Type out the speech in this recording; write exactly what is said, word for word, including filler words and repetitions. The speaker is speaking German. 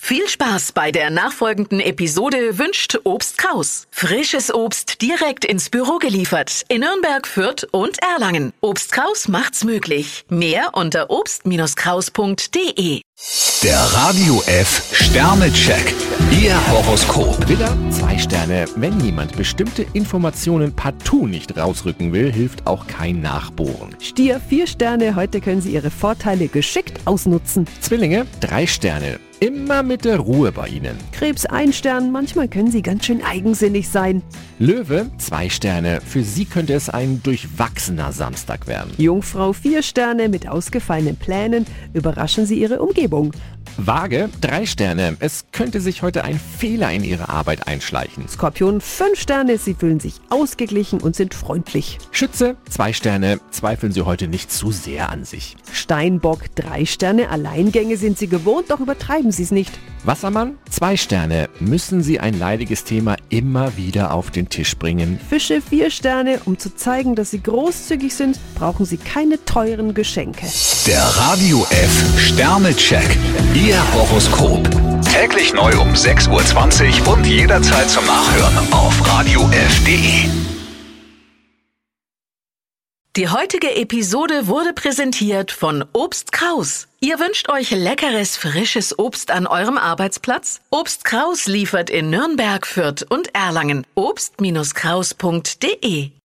Viel Spaß bei der nachfolgenden Episode wünscht Obst Kraus. Frisches Obst direkt ins Büro geliefert in Nürnberg, Fürth und Erlangen. Obst Kraus macht's möglich. Mehr unter obst Kraus punkt de. Der Radio F Sternecheck. Ihr Horoskop. Widder, zwei Sterne. Wenn jemand bestimmte Informationen partout nicht rausrücken will, hilft auch kein Nachbohren. Stier, vier Sterne. Heute können Sie Ihre Vorteile geschickt ausnutzen. Zwillinge, drei Sterne. Immer mit der Ruhe bei Ihnen. Krebs, ein Stern. Manchmal können Sie ganz schön eigensinnig sein. Löwe, zwei Sterne. Für Sie könnte es ein durchwachsener Samstag werden. Jungfrau, vier Sterne. Mit ausgefallenen Plänen überraschen Sie Ihre Umgebung. Waage, drei Sterne. Es könnte sich heute ein Fehler in Ihre Arbeit einschleichen. Skorpion, fünf Sterne. Sie fühlen sich ausgeglichen und sind freundlich. Schütze, zwei Sterne. Zweifeln Sie heute nicht zu sehr an sich. Steinbock, drei Sterne. Alleingänge sind Sie gewohnt, doch übertreiben Sie es nicht. Wassermann, zwei Sterne. Müssen Sie ein leidiges Thema immer wieder auf den Tisch bringen. Fische, vier Sterne. Um zu zeigen, dass Sie großzügig sind, brauchen Sie keine teuren Geschenke. Der Radio F Sternecheck. Ihr Horoskop. Täglich neu um sechs Uhr zwanzig und jederzeit zum Nachhören auf radio f punkt de. Die heutige Episode wurde präsentiert von Obst Kraus. Ihr wünscht euch leckeres, frisches Obst an eurem Arbeitsplatz? Obst Kraus liefert in Nürnberg, Fürth und Erlangen. obst Kraus punkt de